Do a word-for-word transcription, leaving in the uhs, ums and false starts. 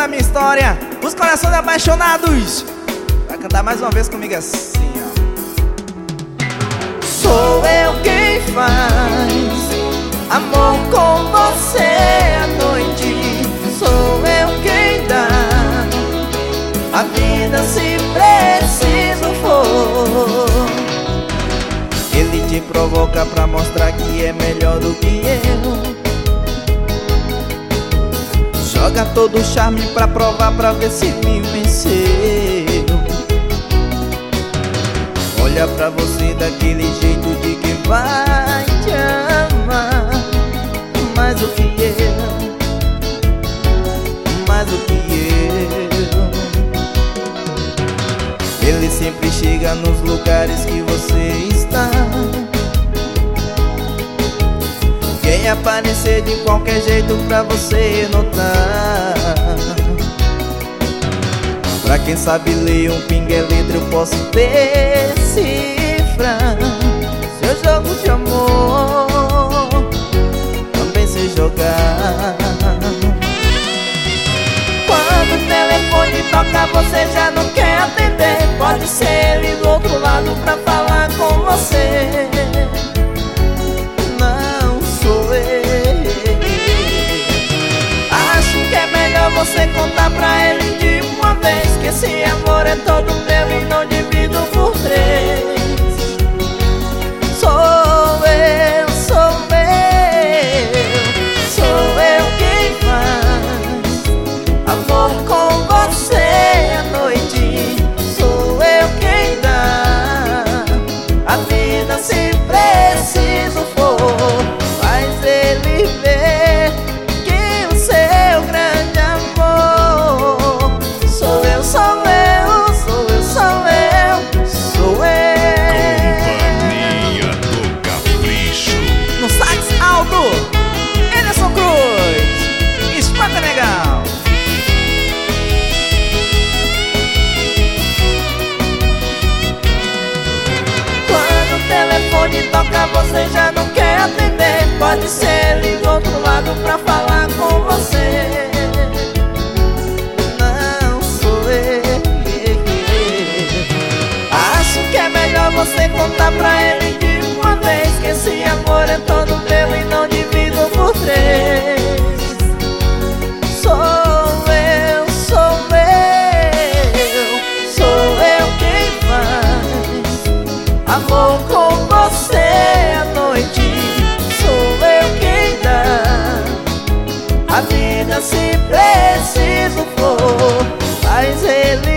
da minha história, os corações apaixonados. Vai cantar mais uma vez comigo assim, ó. Sou eu quem faz amor com você à noite. Sou eu quem dá a vida se preciso for. Ele te provoca pra mostrar que é melhor do que eu. Joga todo o charme pra provar, pra ver se me venceu. Olha pra você daquele jeito de quem vai te amar mais do que eu, mais do que eu. Ele sempre chega nos lugares que você está. Quem aparecer de qualquer jeito pra você notar. Pra quem sabe ler um pinga é letra, eu posso decifrar seu jogo de amor, também sei jogar. Quando o telefone toca você já não quer atender. Pode ser ele do outro lado pra falar com você. Não sou eu. Acho que é melhor você contar pra ele de uma vez que esse amor é todo meu e não divido por três. Sou eu, sou eu, sou eu quem faz amor com você à noite. Sou eu quem dá a vida se preciso for. Faz ele ver que o seu grande amor sou eu, sou eu, sou eu, sou eu, sou eu. Companhia do Capricho. No sax alto, Ederson Cruz, Espanta Legal. Quando o telefone toca você já não quer atender. Pode ser ele do outro lado pra falar com você. Não sou eu. Acho que é melhor você contar pra ele de uma vez que esse amor é todo meu e não divido por três. Sou eu, sou eu, sou eu quem faz amor com você à noite. Sou eu quem dá a vida se preciso for. Faz ele